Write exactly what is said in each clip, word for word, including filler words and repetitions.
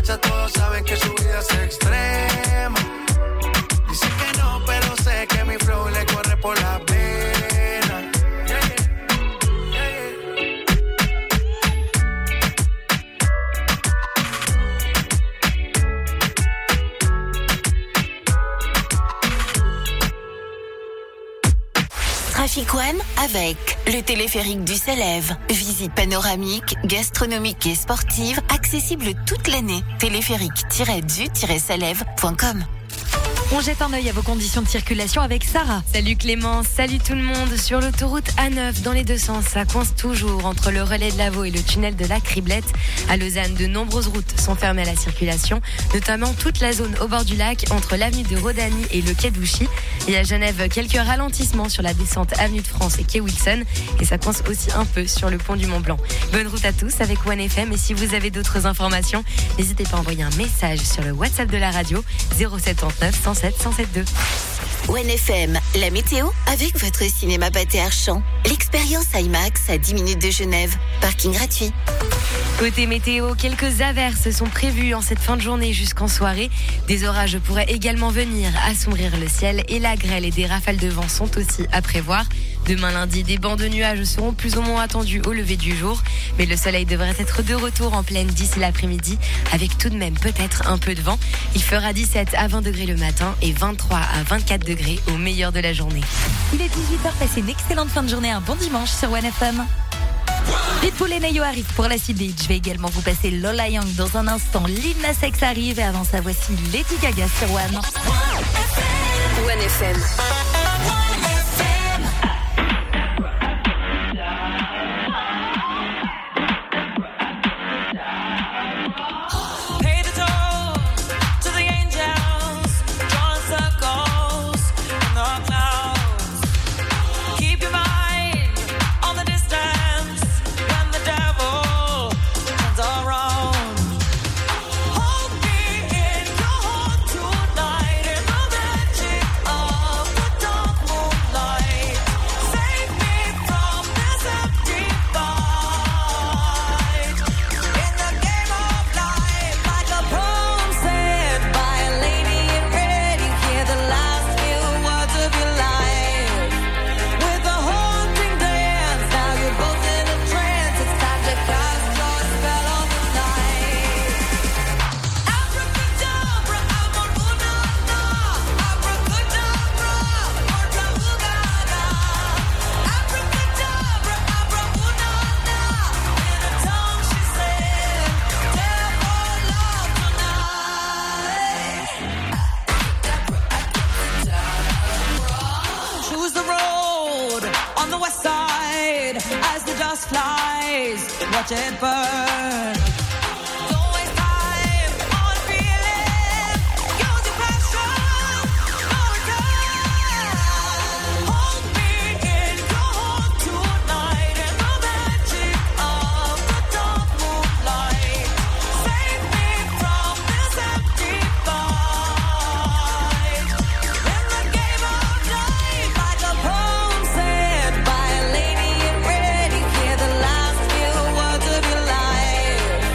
borracha todos saben que su vida es extrema. Dice que no, pero sé que mi flow le corre por la pena. Yeah, yeah, yeah. Trafic One avec le téléphérique du Salève. Visite panoramique, gastronomique et sportive, accessible toute l'année. téléphérique tiret du tiret salève point com. On jette un œil à vos conditions de circulation avec Sarah. Salut Clément, salut tout le monde. Sur l'autoroute A neuf, dans les deux sens, ça coince toujours entre le relais de Lavaux et le tunnel de la Criblette. À Lausanne, de nombreuses routes sont fermées à la circulation, notamment toute la zone au bord du lac, entre l'avenue de Rodani et le quai d'Ouchy. Et à Genève, quelques ralentissements sur la descente avenue de France et quai Wilson. Et ça coince aussi un peu sur le pont du Mont Blanc. Bonne route à tous avec One F M. Et si vous avez d'autres informations, n'hésitez pas à envoyer un message sur le WhatsApp de la radio zéro sept neuf cent sept cent sept deux. One F M, la météo avec votre cinéma Pathé Archamp. L'expérience IMAX à dix minutes de Genève. Parking gratuit. Côté météo, quelques averses sont prévues en cette fin de journée jusqu'en soirée. Des orages pourraient également venir assombrir le ciel et la grêle et des rafales de vent sont aussi à prévoir. Demain lundi, des bancs de nuages seront plus ou moins attendus au lever du jour. Mais le soleil devrait être de retour en pleine d'ici l'après-midi avec tout de même peut-être un peu de vent. Il fera dix-sept à vingt degrés le matin et vingt-trois à vingt-quatre degrés au meilleur de la journée. Il est dix-huit heures, passez une excellente fin de journée, un bon dimanche sur One F M. Pitbull et Neyo arrivent pour la suite. Je vais également vous passer Lola Young dans un instant. Lil Nas X arrive et avant ça, voici Lady Gaga sur One. One F M. Watch it burn. Life.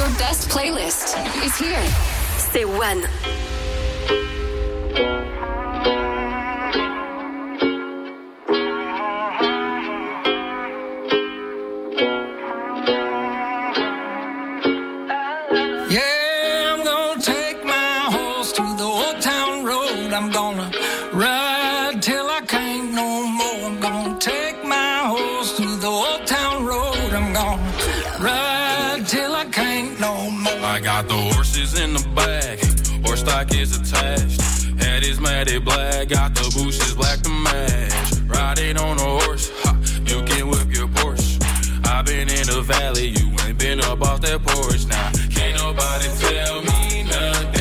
Your best playlist is here. C'est One. I'm gonna ride till I can't no more. I'm gonna take my horse to the old town road. I'm gonna ride till I can't no more. I got the horses in the back, horse stock is attached. Head is matted black, got the bushes black to match. Riding on a horse, ha, you can whip your Porsche. I've been in the valley, you ain't been up off that porch. Now, can't nobody tell me nothing.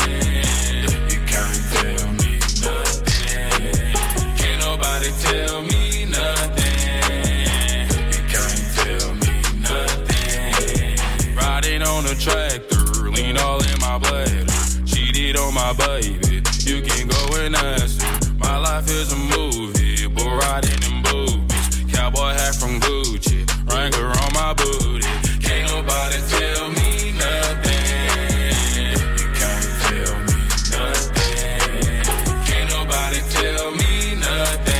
Tell me nothing. You can't tell me nothing. Riding on a tractor, lean all in my bladder. Cheated on my baby, you can go and ask her. My life is a movie, but riding in boobies. Cowboy hat from Gucci, Wrangler on my booty. Can't nobody tell me nothing. You can't tell me nothing. Can't nobody tell me nothing.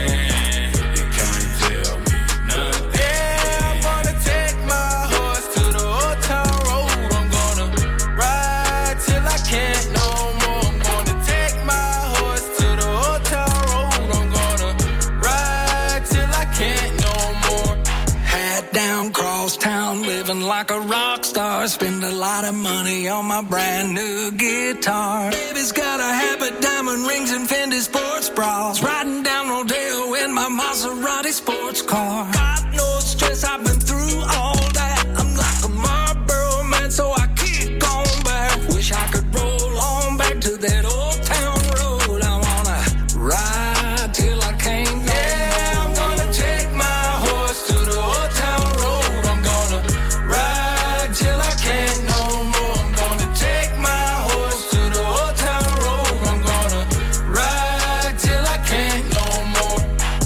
Like a rock star, spend a lot of money on my brand new guitar. Baby's got a habit, diamond rings and Fendi sports bras. Riding down Rodeo in my Maserati sports car. Got no stress, I've been through all that. I'm like a Marlboro man, so I keep going back. Wish I could roll on back to that old town road. I wanna ride till I can't no yeah, more. I'm gonna take my horse to the old town road. I'm gonna ride till I can't no more. I'm gonna take my horse to the old town road. I'm gonna ride till I can't no more.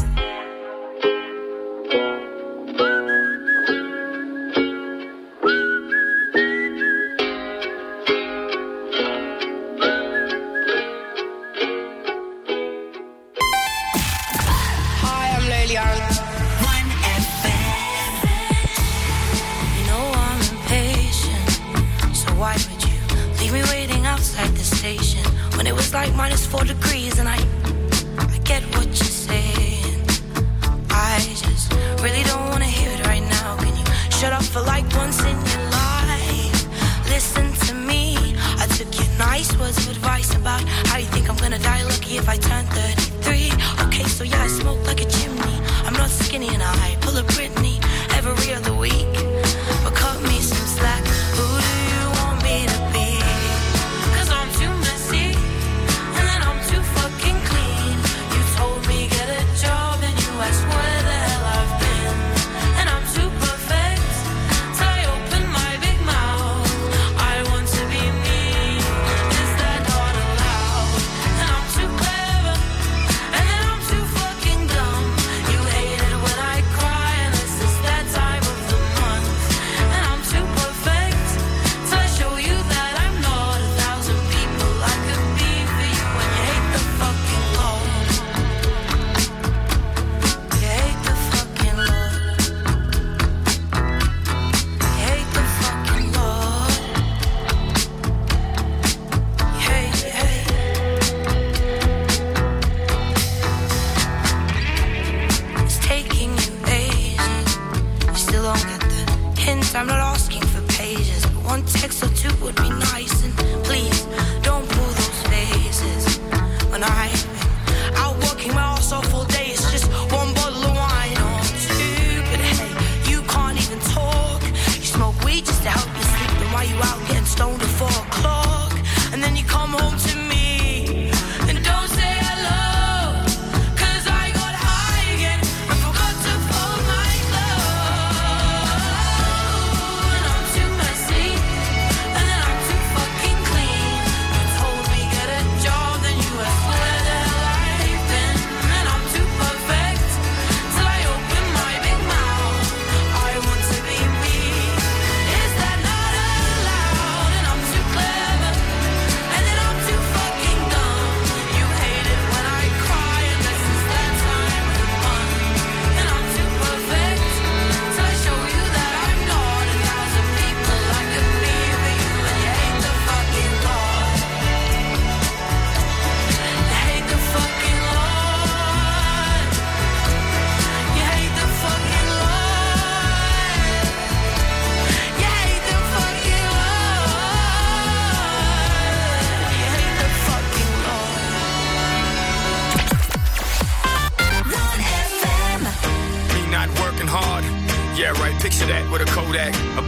Hi, I'm Lily Allen. One F M. You know I'm impatient, so why would you leave me waiting outside the station when it was like minus four degrees? And I, I get what you're saying. I just really don't want to hear it right now. Can you shut up for like once in your life? Listen to me. I took your nice words of advice about how you think I'm gonna die lucky if I turn thirty-three. Okay, so yeah, I smoke like a chimney. I'm not skinny and I pull a Britney every other week. But cut me some slack. Who do you want me to be? Cause I'm too messy and then I'm too fucking clean. You told me get a job and you asked where the hell I've been. And I'm too perfect, so I open my big mouth. I want to be me, is that not allowed? And I'm too clever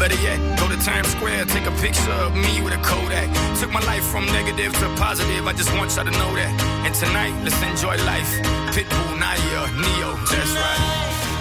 better yet, go to Times Square, take a picture of me with a Kodak. Took my life from negative to positive, I just want y'all to know that. And tonight, let's enjoy life. Pitbull, Naya, Neo, that's right.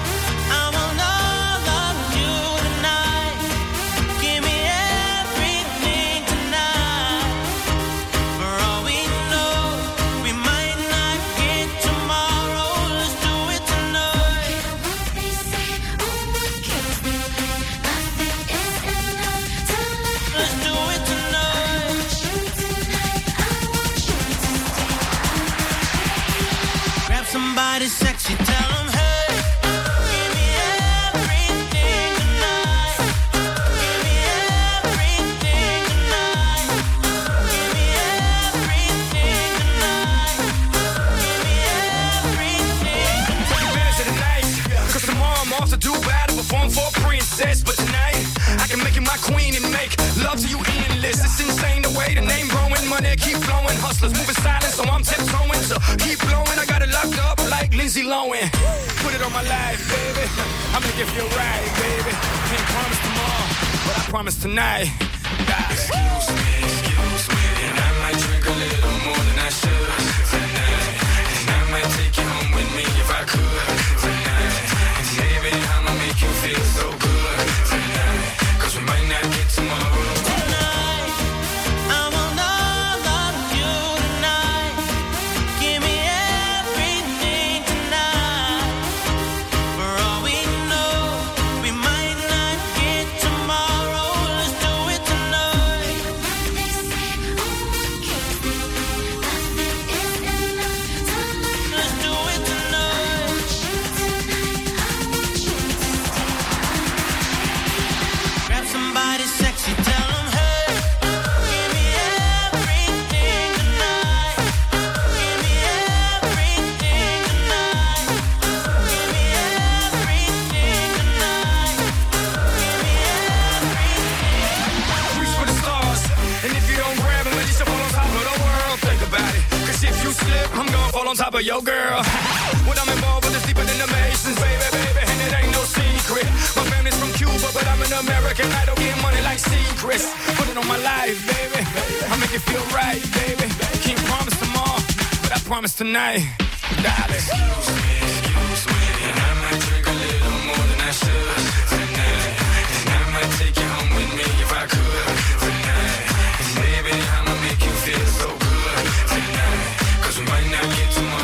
Somebody sexy, tell them, hey, give me everything tonight. Give me everything tonight. Give me everything tonight. Give me everything tonight. Take advantage of the night, cause tomorrow I'm off to Dubai to perform for a princess. But tonight, I can make you my queen and make love to you endless. It's insane the way the name growing, money keep flowing. Hustlers moving silent, so I'm tiptoeing. So keep blowing, I got it locked up like Lindsay Lohan. Put it on my life, baby. I'm gonna give you a ride, baby. Can't promise tomorrow, but I promise tonight. God. Excuse me, excuse me, and I might drink a little more than I should tonight. And I might take you home with me if I could tonight. And baby, I'ma make you feel so good tonight. Cause we might not get tomorrow. Top of your girl. When I'm involved with it's deeper than the Masons, baby, baby, and it ain't no secret. My family's from Cuba, but I'm an American. I don't get money like secrets. Put it on my life, baby. I make it feel right, baby. Can't promise tomorrow, but I promise tonight, darling. Excuse me, excuse me, and I might drink a little more than I should tonight. And I might take you home with me if I could tonight. And baby, I'ma make you feel so good tonight. Cause we might not get tomorrow.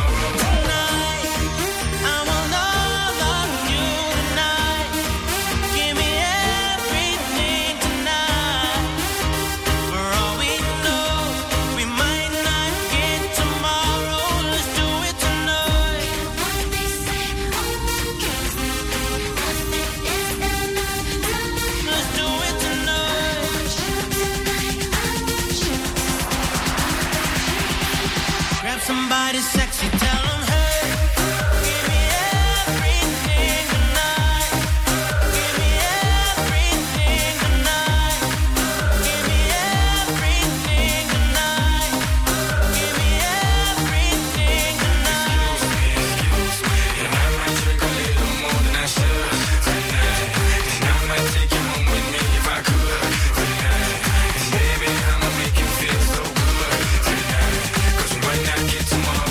Somebody sexy, tell them, hey, give me everything tonight. Give me everything tonight. Give me everything tonight. Give me everything tonight. Excuse me, excuse me, and I might drink a little more than I should tonight. And I might take you home with me if I could tonight. And baby, I'ma make you feel so good tonight. Cause we might not get tomorrow.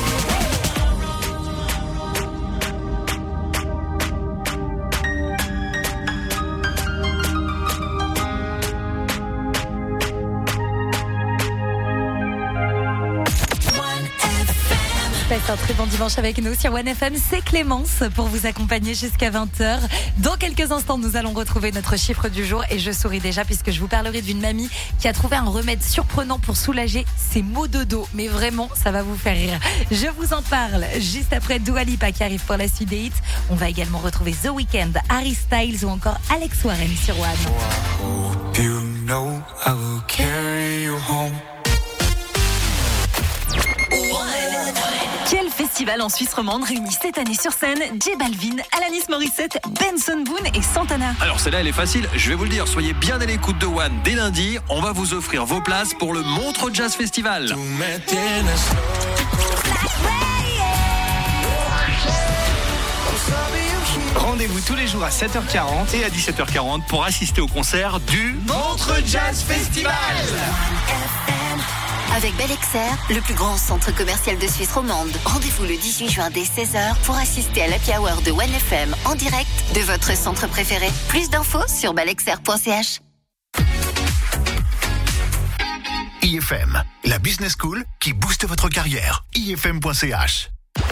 Passe un très bon dimanche avec nous sur One F M. C'est Clémence pour vous accompagner jusqu'à vingt heures. Dans quelques instants, nous allons retrouver notre chiffre du jour et je souris déjà puisque je vous parlerai d'une mamie qui a trouvé un remède surprenant pour soulager ses maux de dos. Mais vraiment, ça va vous faire rire. Je vous en parle juste après Dua Lipa qui arrive pour la suite des hits. On va également retrouver The Weeknd, Harry Styles ou encore Alex Warren sur One. I hope you know I will carry you home. Quel festival en Suisse romande réunit cette année sur scène J Balvin, Alanis Morissette, Benson Boone et Santana? Alors celle-là elle est facile, je vais vous le dire, soyez bien à l'écoute de One dès lundi, on va vous offrir vos places pour le Montreux Jazz Festival. Rendez-vous tous les jours à sept heures quarante et à dix-sept heures quarante pour assister au concert du Montreux Jazz Festival. Avec Bel-Exer, le plus grand centre commercial de Suisse romande. Rendez-vous le dix-huit juin dès seize heures pour assister à l'Happy Hour de One F M en direct de votre centre préféré. Plus d'infos sur belexer point c h. I F M, la business school qui booste votre carrière. I F M point c h.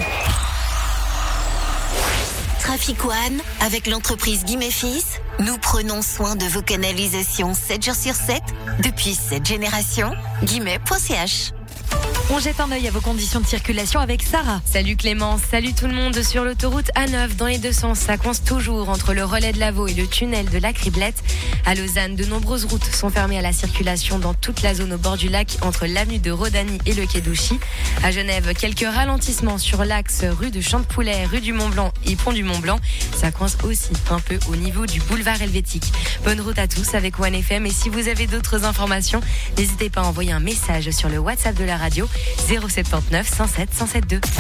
Traffic One, avec l'entreprise Guimet Fils, nous prenons soin de vos canalisations sept jours sur sept depuis cette génération. Guimet point c h. On jette un œil à vos conditions de circulation avec Sarah. Salut Clémence, salut tout le monde. Sur l'autoroute A neuf, dans les deux sens, ça coince toujours entre le relais de Lavaux et le tunnel de la Criblette. À Lausanne, de nombreuses routes sont fermées à la circulation dans toute la zone au bord du lac, entre l'avenue de Rodani et le quai d'Ouchy. À Genève, quelques ralentissements sur l'axe rue de Champ-de-Poulet, rue du Mont-Blanc et pont du Mont-Blanc. Ça coince aussi un peu au niveau du boulevard Helvétique. Bonne route à tous avec One F M. Et si vous avez d'autres informations, n'hésitez pas à envoyer un message sur le WhatsApp de la radio zéro sept neuf cent sept cent sept deux.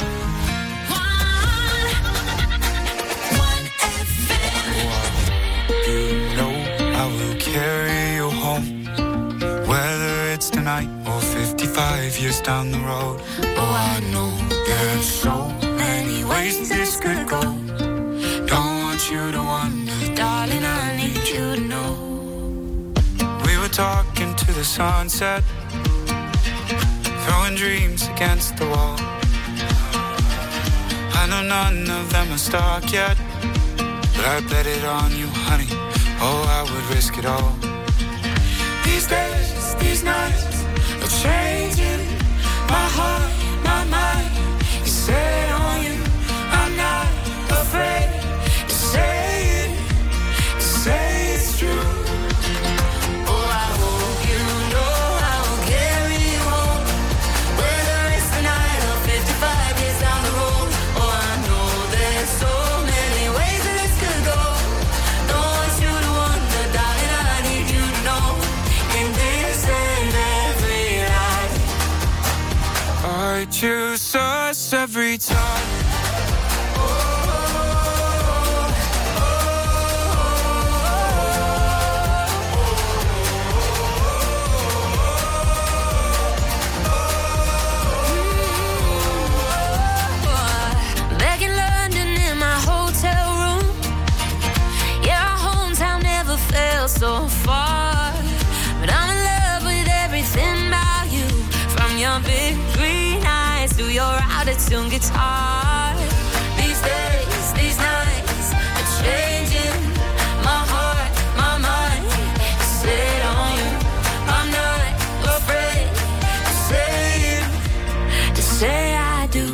Carry you home, whether it's tonight or fifty-five years down the road. Oh, I know there's so many ways this could go. Don't want you to wonder, darling, I need you to know. We were talking to the sunset, throwing dreams against the wall. I know none of them are stuck yet, but I bet it on you, honey. Oh, I would risk it all. These days, these nights are changing. My heart, my mind is set on you. I'm not afraid to say it, to say it's true. Oh, I hope you know I will carry you home, whether it's tonight or fifty-five years down the road. Oh, I know there's so many ways that this could go. Don't want you to wonder, darling, I need you to know. In this and every life, I choose us every time. Back in London in my hotel room, yeah, our hometown never felt so far. But I'm in love with everything about you, from your big green eyes to your out-of-tune guitar. These days, these nights are changing. My heart, my mind is set on you. I'm not afraid to say it, to say I do.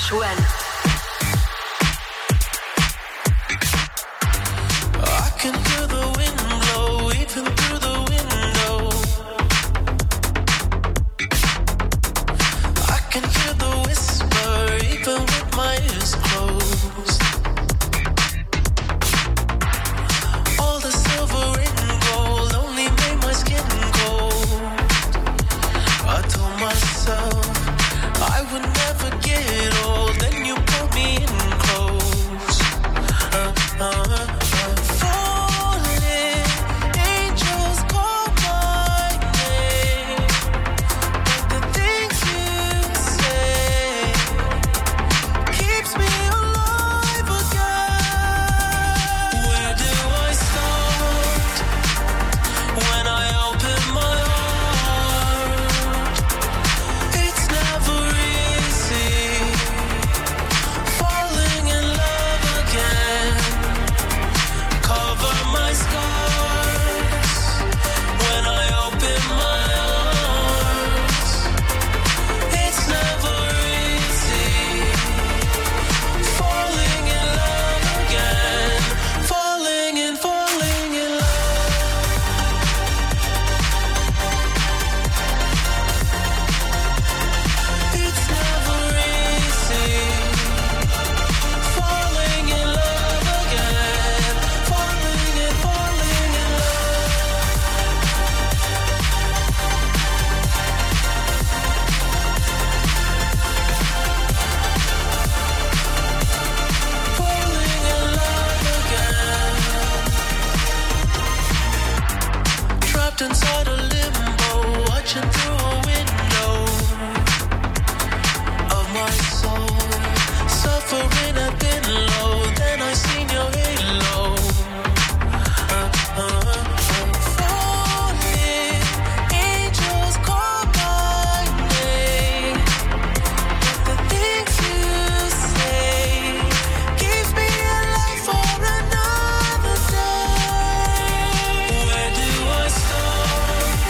Fresh One. I can hear the wind blow even through the window. I can hear the whisper even with my ears closed. All the silver and gold only made my skin cold. I told myself I would never get old. Then you pulled me in close. Uh, uh, uh. Falling, angels call my name. But the things you say keeps me alive again. Where do I start when I open my heart? It's never easy falling in love again. Cover my scars when I open my arms. It's never easy falling in love again. Falling and falling in love. It's never easy falling in love again. Falling and falling in love. Falling in love again. Trapped inside a limbo, watching through a window of my soul. Suffering I've been low, then I seen your halo. Uh, uh, uh. Falling, angels call my name. But the things you say keeps me alive for another day. Where do I start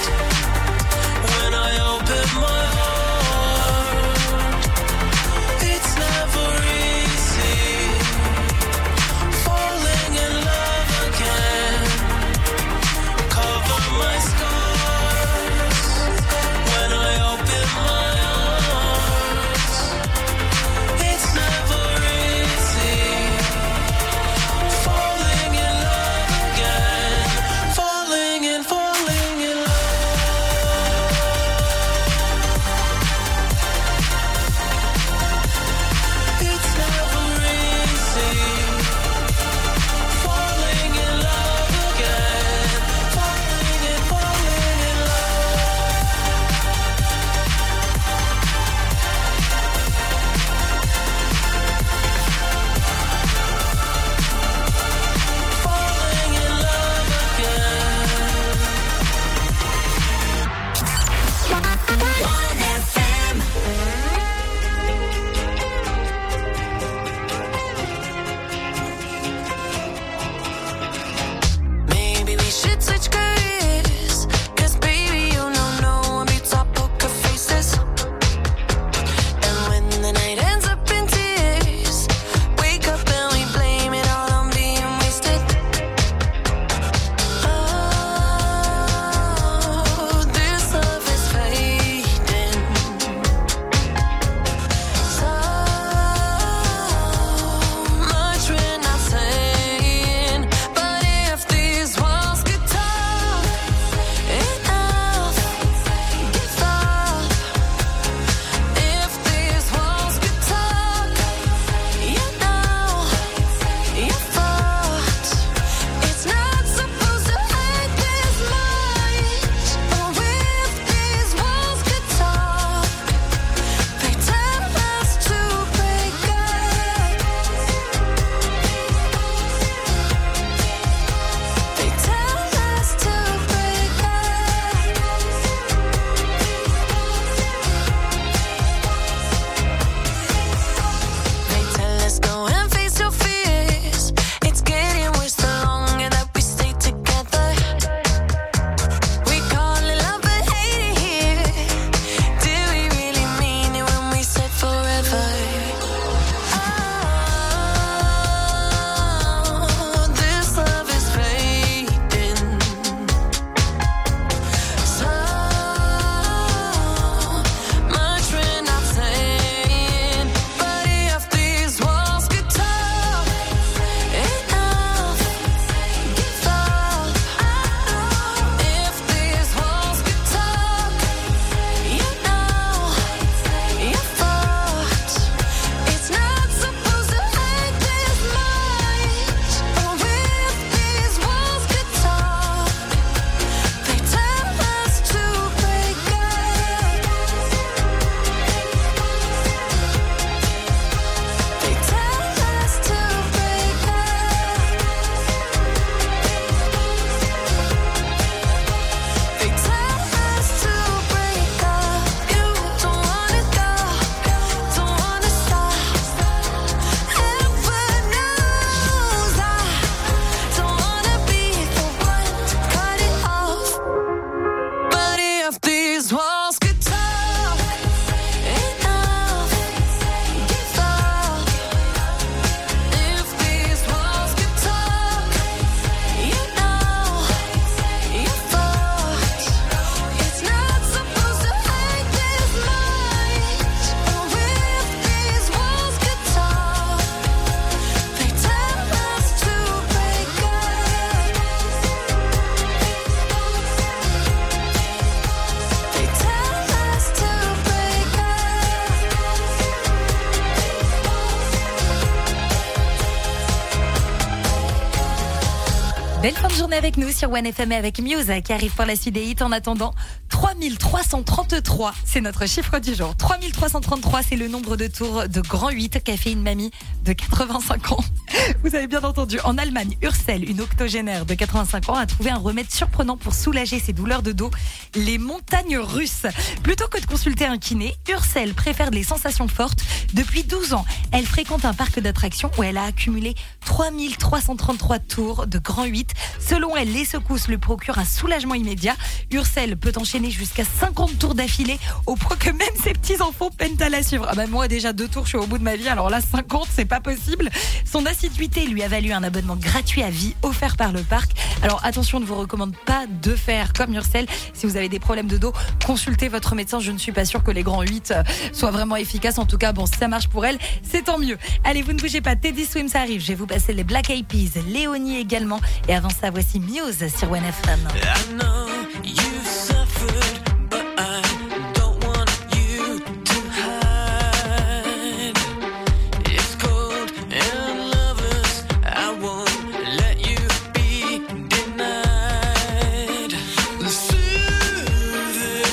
Belle fin de journée avec nous sur One F M et avec Muse qui arrive pour la suite des hits. En attendant, trois mille trois cent trente-trois, c'est notre chiffre du jour. trois mille trois cent trente-trois, c'est le nombre de tours de grand huit qu'a fait une mamie de quatre-vingt-cinq ans. Vous avez bien entendu, en Allemagne, Ursel, une octogénaire de quatre-vingt-cinq ans, a trouvé un remède surprenant pour soulager ses douleurs de dos, les montagnes russes. Plutôt que de consulter un kiné, Ursel préfère les sensations fortes. Depuis douze ans, elle fréquente un parc d'attractions où elle a accumulé trois mille trois cent trente-trois tours de grand huit. Selon elle, les secousses lui procurent un soulagement immédiat. Ursel peut enchaîner jusqu'à cinquante tours d'affilée, au point que même ses petits-enfants peinent à la suivre. Ah bah moi, déjà deux tours, je suis au bout de ma vie, alors là, cinquante, c'est pas possible. Son assiduité lui a valu un abonnement gratuit à vie offert par le parc. Alors attention, on ne vous recommande pas de faire comme Ursel. Si vous avez des problèmes de dos, consultez votre médecin. Je ne suis pas sûre que les grands huit soient vraiment efficaces. En tout cas, bon, si ça marche pour elle, c'est tant mieux. Allez, vous ne bougez pas, Teddy Swims arrive. Je vais vous passer les Black Eyed Peas, Léonie également. Et avant ça, voici Muse sur One F M. I know you've suffered, but I don't want you to hide. It's cold and lovers, I won't let you be denied. Soothing,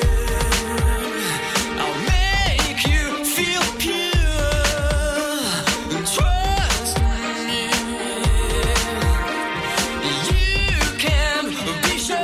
I'll make you feel pure. Trust me. You can be sure.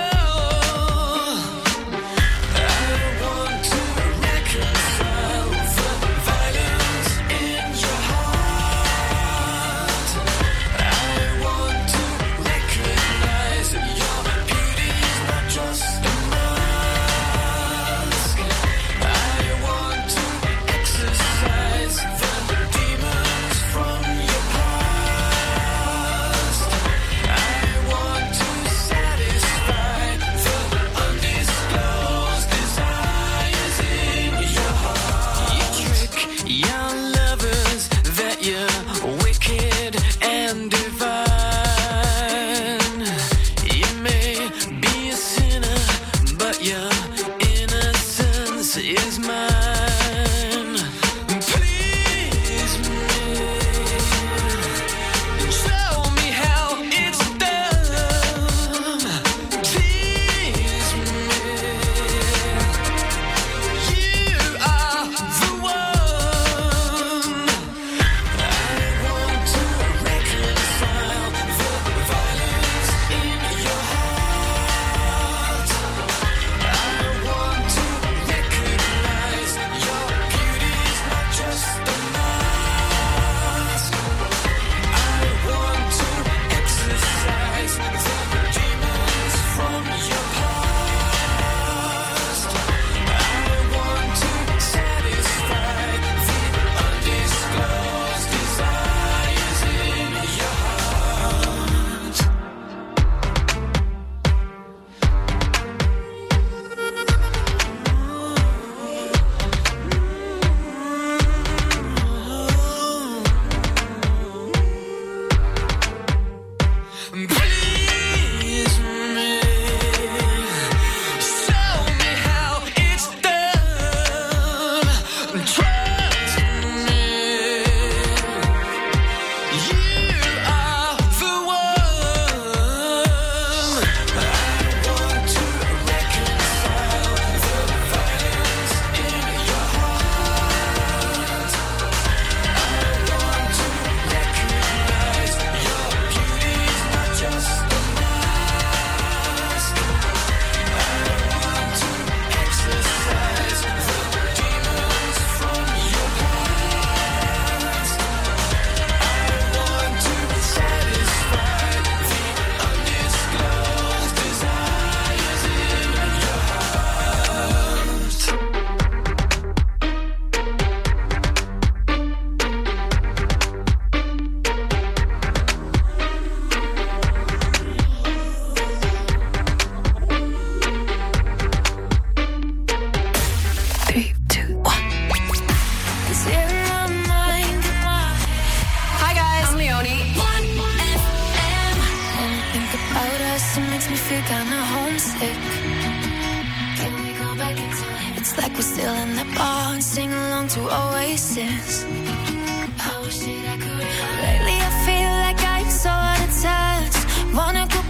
It's like we're still in the bar and sing along to Oasis. I wish that I could. Lately I feel like I'm so out of touch. Wanna go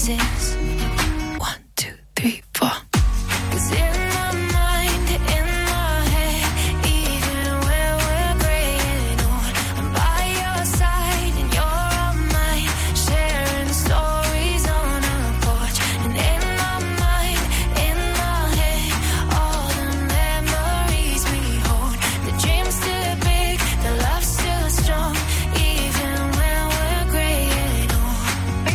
places. One, two, three, four. 'Cause in my mind, in my head, even where we're graying old, I'm by your side and you're on mine, sharing stories on a porch. And in my mind, in my head, all the memories we hold. The dream's still big, the love's still strong, even when we're graying old.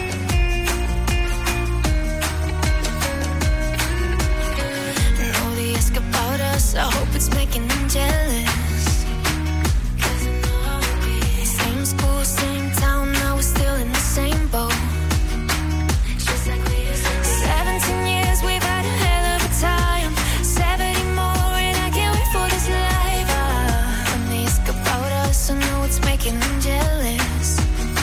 And all the ask about us, I hope it's making them jealous. 'Cause I know we same school, same town, now we're still in the same boat. Just like we used to be. Seventeen years, we've had a hell of a time. Seventy more, and I can't wait for this life. Ah, when they ask about us, I know it's making them jealous.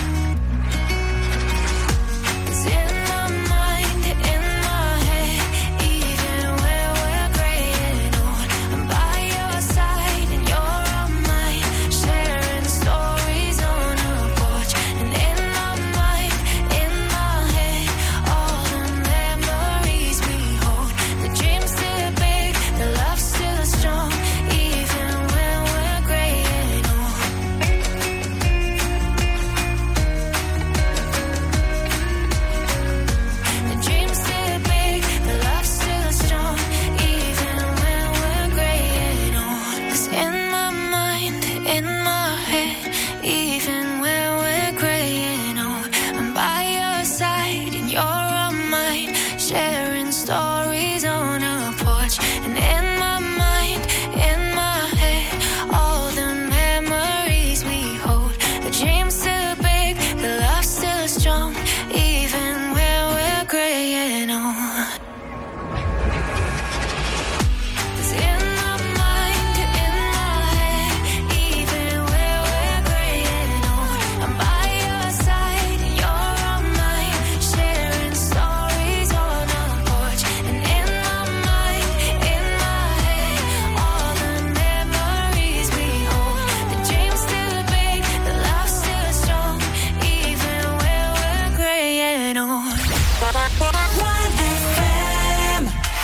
'Cause in my mind, in my head, even where we're graying old, I'm by your side and you're on mine, sharing stories on a porch. And in my mind, in my head, all the memories we hold. The dream's still big, the love's still strong, even when we're graying old. The dream's still big, the love's still strong, even when we're graying old. 'Cause in my mind, in my head, even when we're graying old, I'm by your side and you're on mine, sharing stories on a porch. And in my mind, in my head, all the memories we hold. The dream's still big, the love's still strong, even when we're graying old. 'Cause in my mind, in my head, even where we're graying old, I'm by your side and you're on mine, sharing stories on a porch. And in my mind, in my head, all the memories we hold. The dream's still big, the love's still strong, even when we're graying old. one F M.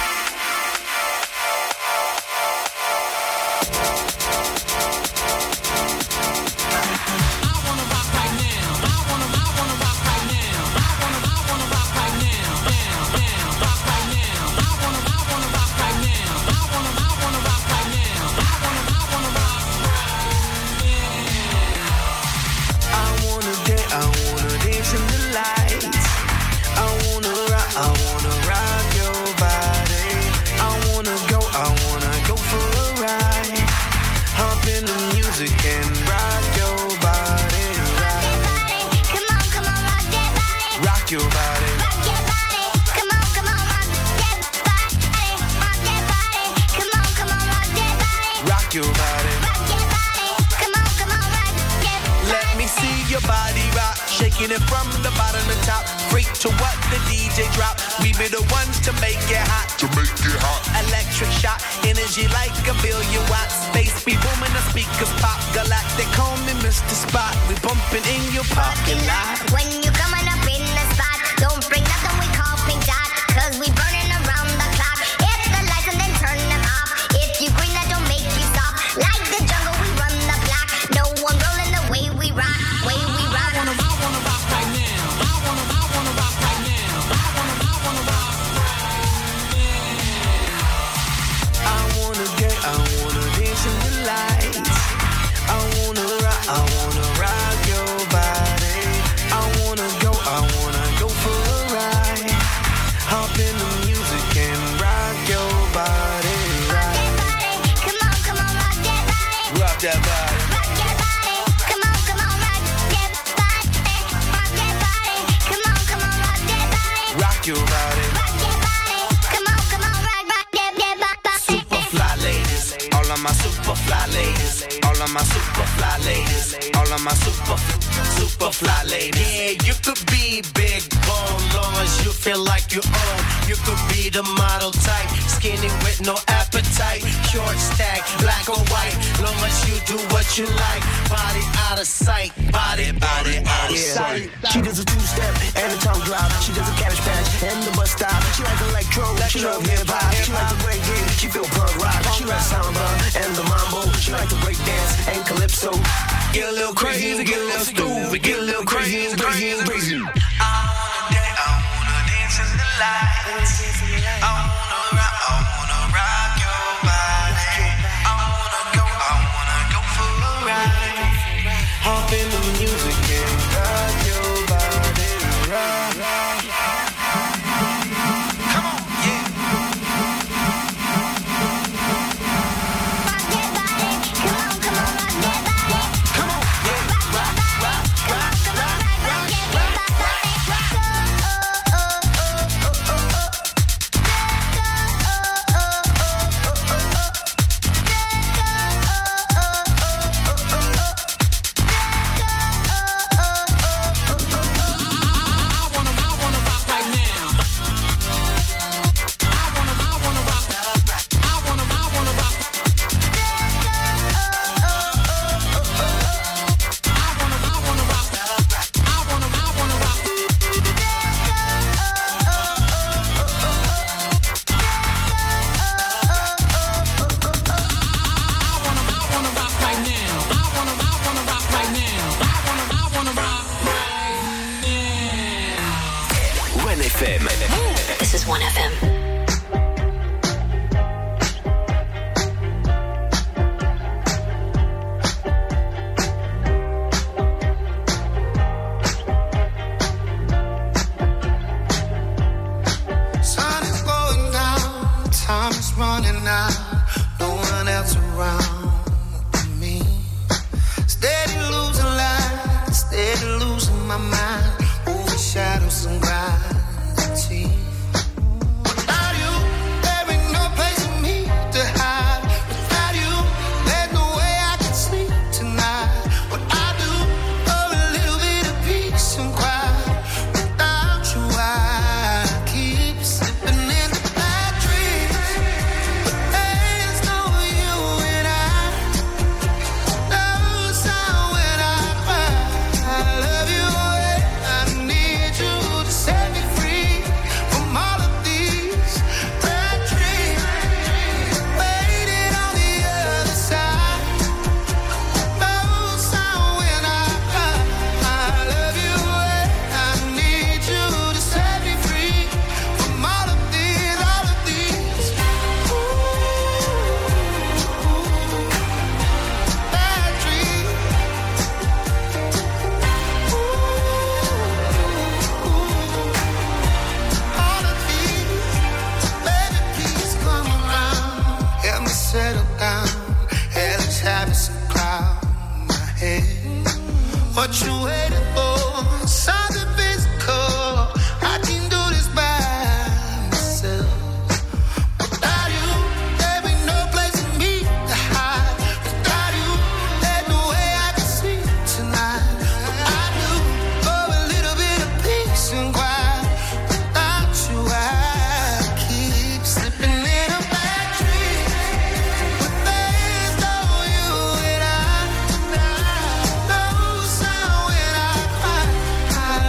I wanna dance, I wanna dance in the lights. I wanna rock, I wanna rock your body. I wanna go, I wanna go for a ride. Hop in the music and rock your body, right. Come on, come on, rock that body. Rock your body. Rock your body. Come on, come on, rock that body. Rock that body. Come on, come on, rock that body. Rock your body. Rock your body. Come on, come on, rock that body. Let me see your body rock, shaking it from the bottom to top. Freak to what the D J drop. We be the ones to make it hot. To make it hot. Electric shock, energy like a billion watts. Space be booming, the speakers pop. Galactic, call me Mister Spot. We bumping in your parking lot. When you coming up in the spot, don't bring nothing we call pink dot, 'cause we burning around the clock. Hit the lights and then turn them off. If you green, that don't make you stop. Like the jungle, we run the block. No one rolling the way we rock, way we rock. I wanna, I wanna rock right now. I wanna, I wanna rock right now. I wanna, I wanna rock right now. I wanna get, I wanna dance in the lights. I wanna rock, I wanna rock your body. I wanna go, I wanna go for a ride. Hop in the music and rock your body, right. Come on, come on, rock that body. Rock that body. Rock your body. Come on, come on, rock that body. Rock that body. Come on, come on, rock that body. Rock your body. Rock your body. Come on, come on, rock, rock that, that body. Super fly ladies, all of my super fly ladies, all of my super fly ladies, all of my super, super fly ladies. Yeah, you could be big bone, long as you feel like you own. You could be the model type, skinny with no appetite, short stack, black or white, long as you do what you like. Body out of sight, body, body out of sight. She does a two-step and a tongue drop. She does a and the bus stop. She like electro, she love hip hop. She like the reggae, she feel punk rock. She like samba and the mambo. She like to break dance and calypso. Get a little crazy, get a little stupid, get a little crazy, crazy, crazy. I wanna dance, I wanna dance in the lights. I wanna rock, I wanna rock your body. I wanna go, I wanna go for a ride. Hop in the music and rock your body, rock, rock. Come on, yeah. This is one F M. Sun is going down, time is running out, no one else around but me. Steady losing light, steady losing my mind, over shadows and gravity. Without you, there ain't no place for me to hide. Without you, there's no way I can sleep tonight. What I do for a little bit of peace and quiet. Without you, I keep slipping into bad dreams. But there's no you and I. No sound when I cry. I love you and I need you to set me free from all of these bad dreams. Waiting on the other side. No sound when I cry. I love you and I need you to set me free from all of these, all of these. Bad dreams. All of these. Baby, please come around. Help me settle down. Hell is having some cloud in my head. What you waiting for? Something physical. I can do this by myself. Without you, there ain't no place for me to hide. Without you, there's no way I can sleep tonight. What I do for a little bit of peace and quiet. Without you, I keep slipping in a bad dream. But there's no you and I. No sound when I cry. I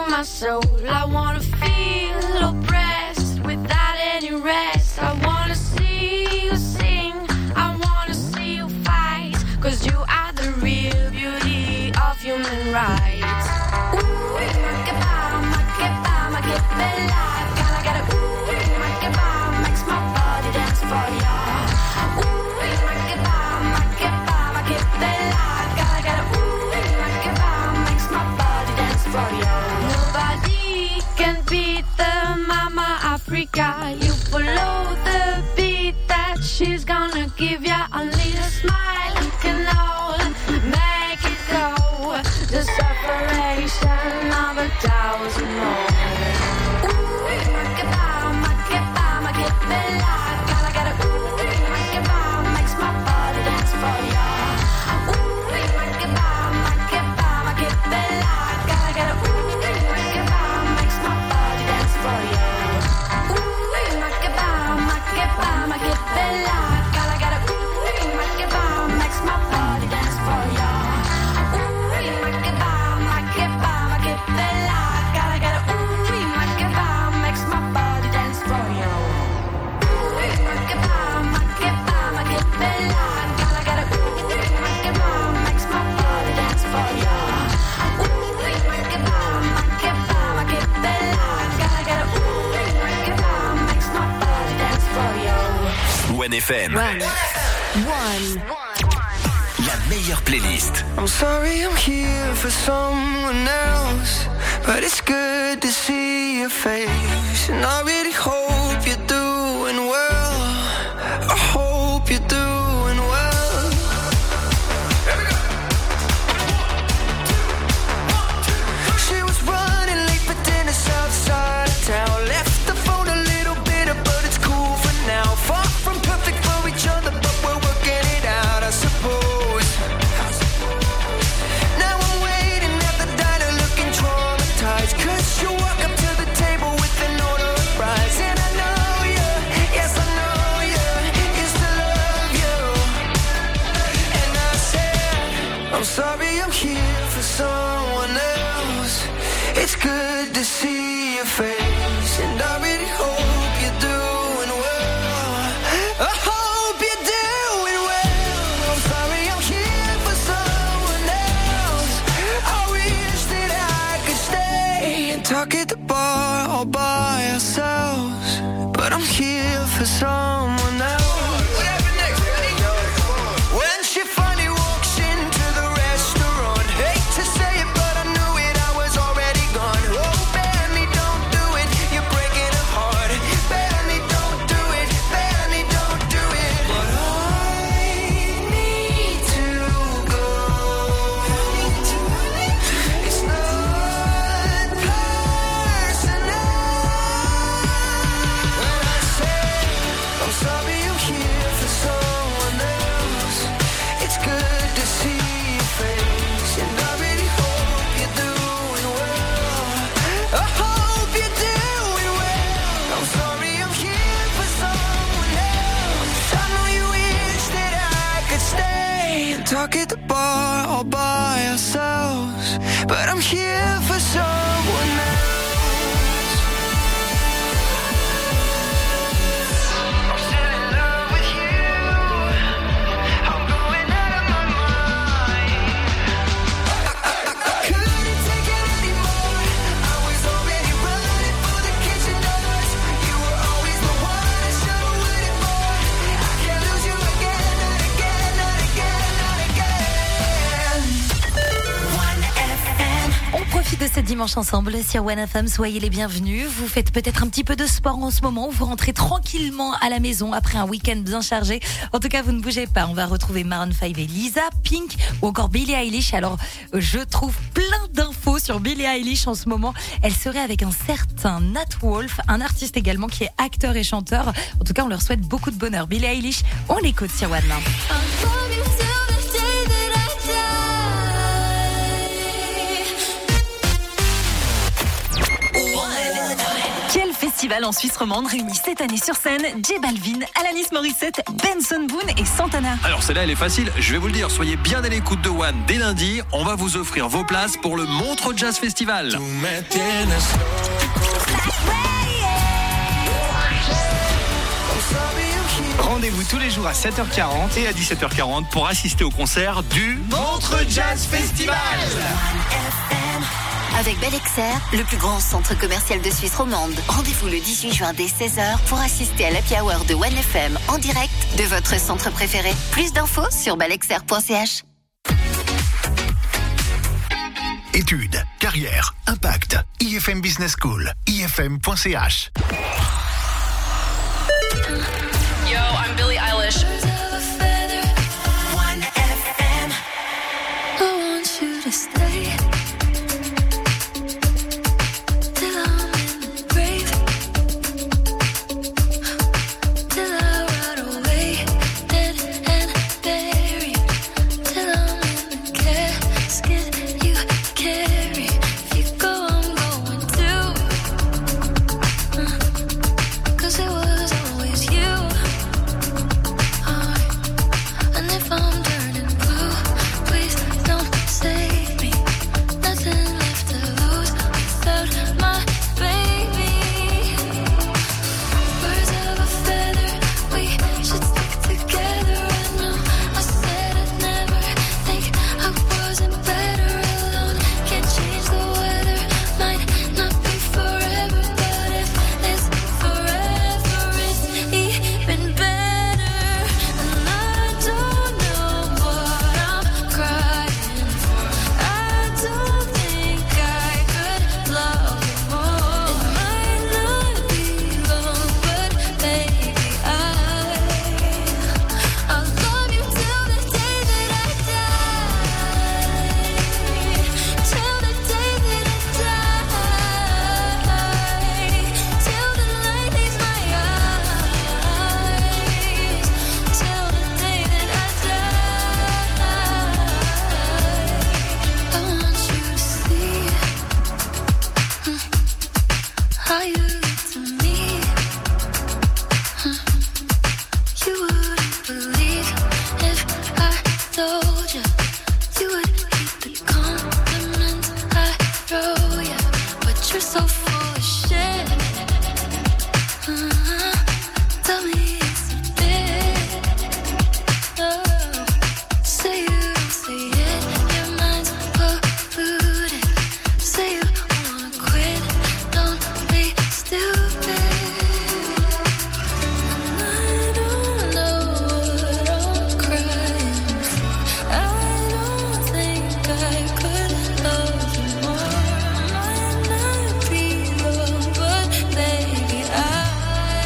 my soul. I wanna feel oppressed without any rest. I wanna see you sing, I wanna see you fight, 'cause you are the real beauty of human rights. Ooh, ma che fa, ma che fa, ma che bella. Gotta get a ooh, ma che fa, makes my body dance for ya. Ooh, ma che fa, ma che fa, ma che bella. Gotta get a ooh, ma che fa, makes my body dance for ya. Nobody can beat the Mama Africa. You follow the beat that she's gonna give ya. Only a smile can all make it go. The separation of a thousand more. Ooh, ma che fa, ma che fa, ma che bella. Gotta get a ooh, ma che fa, makes my body dance for ya. Ooh, ma che fa, ma che fa, ma che bella. Gotta get a ooh, ma che fa, makes my body dance for ya. Ooh, ma che fa, ma che fa, ma che bella. Gotta get a ooh, ma che fa, makes my body dance for ya. Ooh, ma che fa, ma che fa, ma che bella. Gotta get a ooh, ma che fa, makes my body dance for ya. Ooh, ma che fa, ma che fa, ma che bella. Gotta get a ooh, ma che fa, makes my body dance for ya. Ooh, ma che fa, ma che fa, ma che bella. Gotta get a ooh, ma che fa, makes my body dance for ya. One F M. One. One. La meilleure playlist. I'm sorry I'm here for someone else, but it's good to see your face. And I really hope you're doing well. I hope you're doing well. She was running late for dinner south side of town. Left the phone a little bitter, but it's cool for now. Far from perfect for each other, but we're working it out, I suppose. Now I'm waiting at the diner looking traumatized, 'cause you walk up to the table with an order of fries. And I know you, yes I know you, used to love you. And I said, I'm sorry I'm here for someone else. It's good to see your face, and I really hope you're doing well. I hope you're doing well. I'm sorry I'm here for someone else. I wish that I could stay and talk at the bar all by ourselves, but I'm here for someone else. When she finally walks into the restaurant, hate to say it, but I knew it, I was already gone. Oh, Benny, don't do it, you're breaking her heart. Benny, don't do it, Benny, don't do it. But I need to go. It's not personal. When I say I'm sorry I'm here for someone else, it's good to see your face, and I really hope you're doing well. I hope you're doing well. I'm sorry I'm here for someone else. I know you wish that I could stay and talk at the bar all by ourselves, but I'm here for someone else. I'm still in love with you. I'm going out of my mind. I, I, I couldn't take it anymore. I was already running for the kitchen doors. You were always the one I should have waited for. I can't lose you again, not again, not again, not again. One F M. On profite de ce dimanche ensemble sur One F M. Soyez les bienvenus. Vous faites peut-être un petit peu de sport en ce moment. Vous rentrez tranquillement à la maison après un week-end bien chargé. En tout cas, vous ne bougez pas. On va retrouver Maroon five et Lisa, Pink ou encore Billie Eilish. Alors, je trouve plein d'infos sur Billie Eilish en ce moment. Elle serait avec un certain Nat Wolff, un artiste également qui est acteur et chanteur. En tout cas, on leur souhaite beaucoup de bonheur. Billie Eilish, on l'écoute sur One. Quel festival Festival en Suisse romande réunit cette année sur scène J Balvin, Alanis Morissette, Benson Boone et Santana. Alors celle-là, elle est facile. Je vais vous le dire, soyez bien à l'écoute de One dès lundi. On va vous offrir vos places pour le Montreux Jazz Festival. Rendez-vous tous les jours à sept heures quarante et à dix-sept heures quarante pour assister au concert du Montreux Jazz Festival. Avec Bel-Exer, le plus grand centre commercial de Suisse romande. Rendez-vous le dix-huit juin dès seize heures pour assister à l'Happy Hour de One F M en direct de votre centre préféré. Plus d'infos sur belexer point c h. Études, carrière, impact. I F M Business School. I F M point c h. Yo, I'm Billie Eilish. One F M. I want you to stay. Till I'm in the grave. Till I rot away, dead and buried. Till I'm in the casket you carry. If you go, I'm going too. Uh, Cause it was always you. Uh, and if I'm turning blue, please don't save me. Nothing left to lose without my baby. Birds of a feather, we should stick together. I know I said I'd never think I wasn't better alone. Can't change the weather, might not be forever, but if it's forever, it's even better. And I don't know what I'm crying for. I don't think I could love you more. It might not be long, but baby, I I'll love you till the day that I die. Till the day that I die. Till the light leaves my eyes. Till the day that I die. I want you to see mm, how you look to me. Mm, You wouldn't believe if I told you. You would hate the compliments I throw you. But you're so full of shit. Uh-huh. Tell me it's a bit. Oh, say you don't say it. Your mind's polluted. Say you wanna quit. Don't be stupid. I don't know what I'm crying for. I don't think I could love you more. Might not be long, but baby, I I'll love you till the day that I die. Till the day that I die. I want you to see. Mm, How you look to me. Mm, You wouldn't believe if I told you. You would hate the compliments I throw you. But you're so full of shit. Uh-huh. Say you don't say it. Your mind's polluted. Say you wanna quit. Don't be stupid. I don't know what I'm crying for. I don't think I could love you more. Might not be long, but baby, I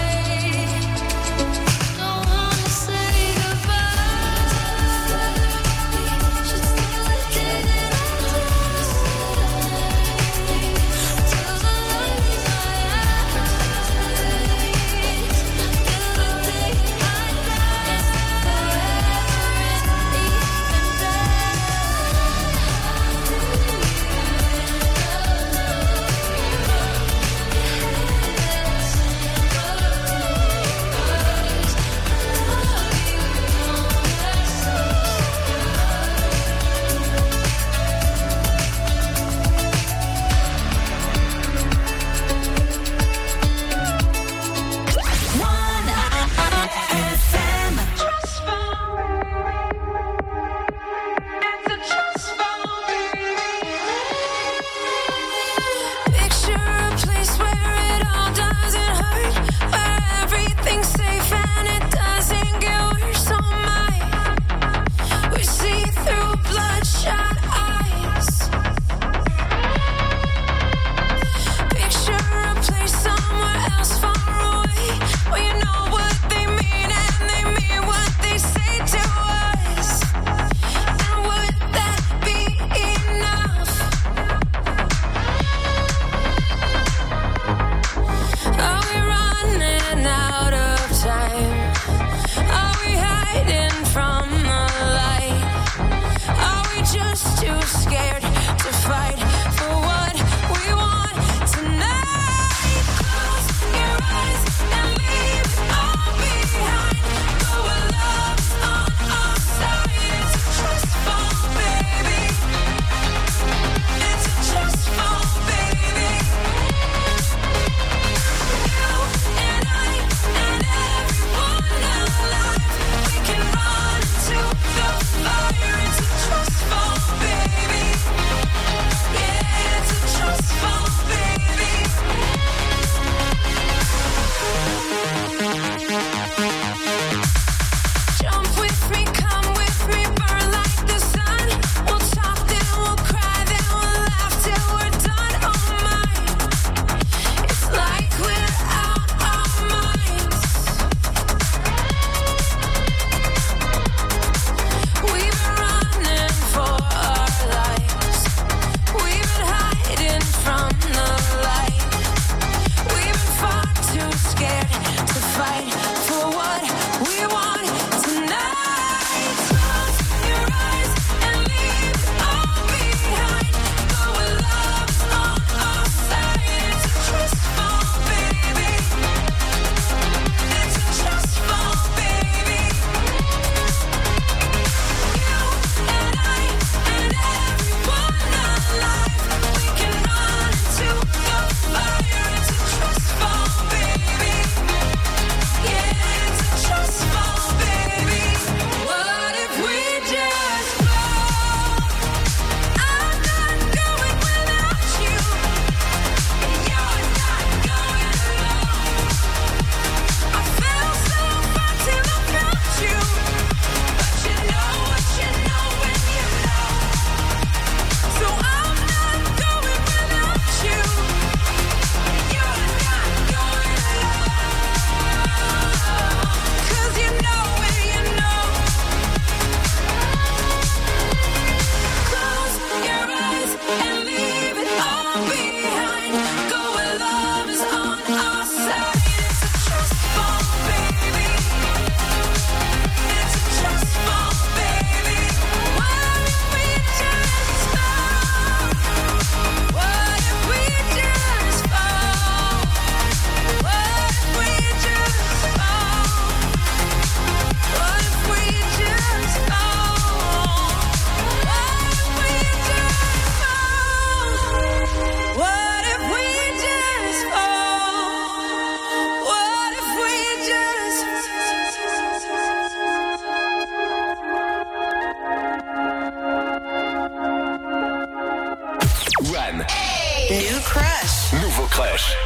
Nouveau Crush.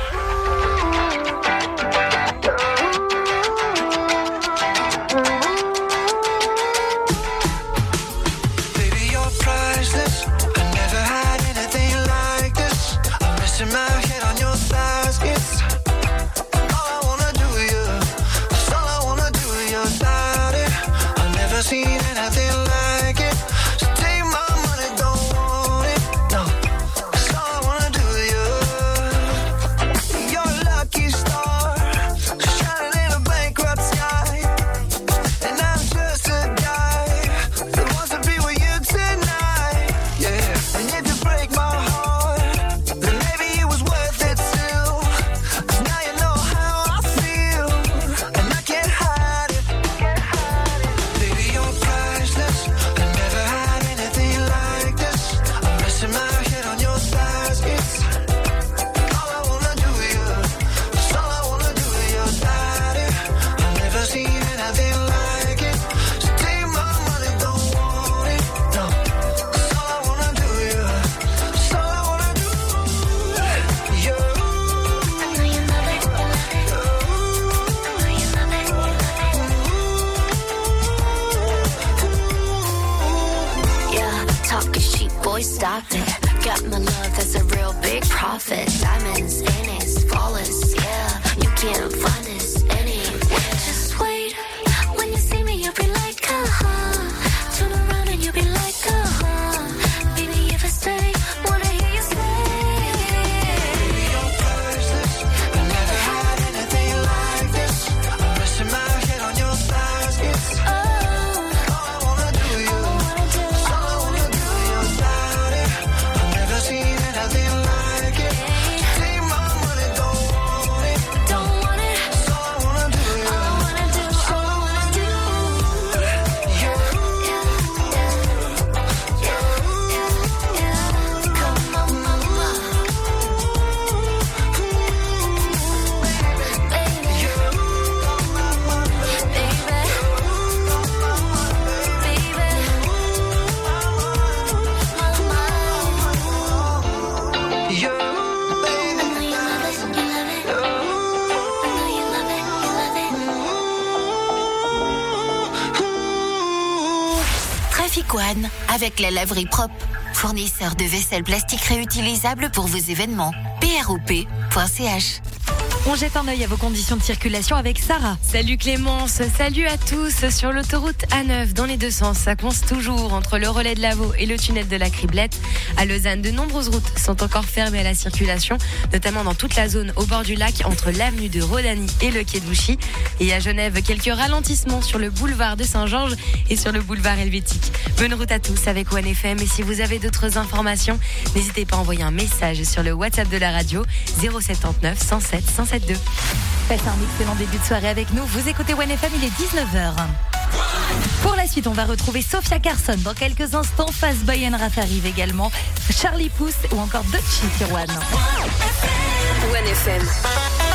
Baby, you're priceless. I never had anything like this. I'm resting my head on your thighs. It's all I wanna do, yeah. It's all I wanna do, your body. I've never seen anything like it. So take my money, don't want it. No, it's all I wanna do, yeah. You're a lucky star, shining in a bankrupt sky. And I'm just a guy that wants to be with you tonight, yeah. And if you break my heart, then maybe it was worth it still. 'Cause now you know how I feel, and I can't hide it. Baby, you're priceless. I never had anything like this. I'm resting my head on your thighs. It's all I wanna do, yeah. It's all I wanna do, your body. I've never seen anything like it. So take my money, don't want it. No, it's all I wanna do, yeah. It's all I wanna do, yeah. I know you love it, I know you love it, Yeah, talking cheap, boy, stop it. Got my love, that's a real big profit. Diamonds in it, flawless, yeah. You can't find this anywhere. Just wait, when you see me, you'll be like, uh-huh. Turn around and you'll be like, uh-huh. Baby, if I stay, wanna hear you say. Baby, you're priceless. I never had anything like this. I'm resting my head on your thighs. It's all I wanna do, yeah. It's all I wanna do, your body. I've never seen anything like it. Take my money, don't want it. Don't want it. It's all I wanna do, yeah. All I wanna do, all I wanna do. Come on, mama. Traffic One, avec la laverie propre, fournisseur de vaisselle plastique réutilisable pour vos événements. P R O P point C H. On jette un œil à vos conditions de circulation avec Sarah. Salut Clémence, salut à tous. Sur l'autoroute A neuf, dans les deux sens, ça coince toujours entre le relais de Lavaux et le tunnel de la Criblette. À Lausanne, de nombreuses routes sont encore fermées à la circulation, notamment dans toute la zone au bord du lac, entre l'avenue de Rodani et le quai d'Ouchy. Et à Genève, quelques ralentissements sur le boulevard de Saint-Georges et sur le boulevard Helvétique. Bonne route à tous avec One F M. Et si vous avez d'autres informations, n'hésitez pas à envoyer un message sur le WhatsApp de la radio zéro sept neuf, cent sept, cent sept deux. Faites un excellent début de soirée avec nous. Vous écoutez One F M, il est dix-neuf heures. Pour la suite, on va retrouver Sophia Carson dans quelques instants. Fastboy and Raph arrive également. Charlie Puth ou encore Dutchie sur One. One F M.